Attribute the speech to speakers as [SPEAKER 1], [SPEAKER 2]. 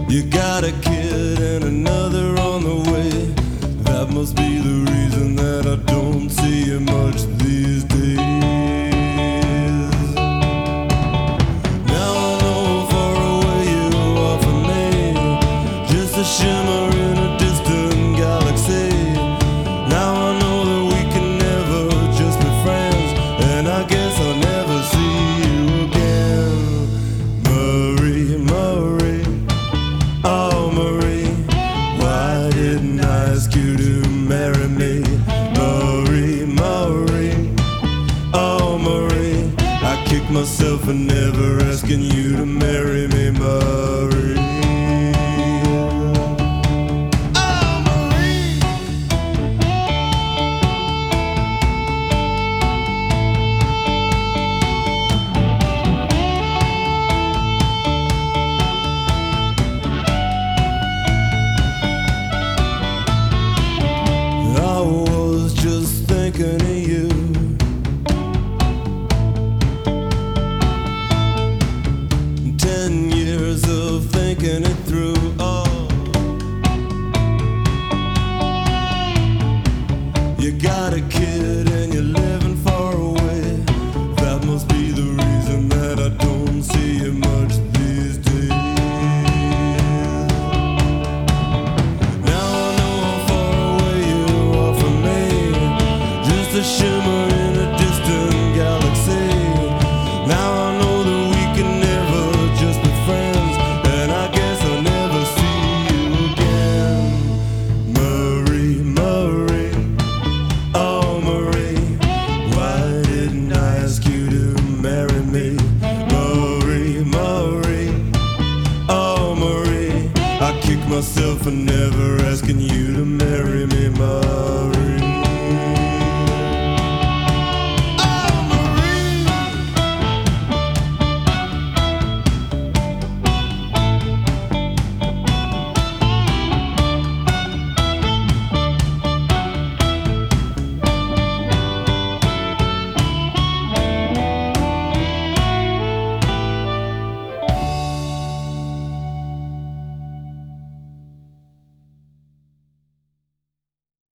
[SPEAKER 1] You got a kid and another on the way. That must be the reason that I don't see you much these days. Now I know far away you are from me, just a shimmer in a distant galaxy. Now I know that we can never just be friends, and I guess I'll never see you again. Marie, Marie, oh Marie, why didn't I ask you to marry me? Marie, Marie, oh Marie, I kicked myself for never asking you to marry me, Marie. I was just thinking of you. 10 years of thinking it through. Oh, you got a kid and you're living far away. That must be the reason that I don't see you much these days. Now I know how far away you are from me, just a shimmer in a distant galaxy. Now I know that we can never just be friends, and I guess I'll never see you again. Marie, Marie, oh Marie, why didn't I ask you to marry me? Marie, Marie, oh Marie, I kicked myself for never asking you to marry me.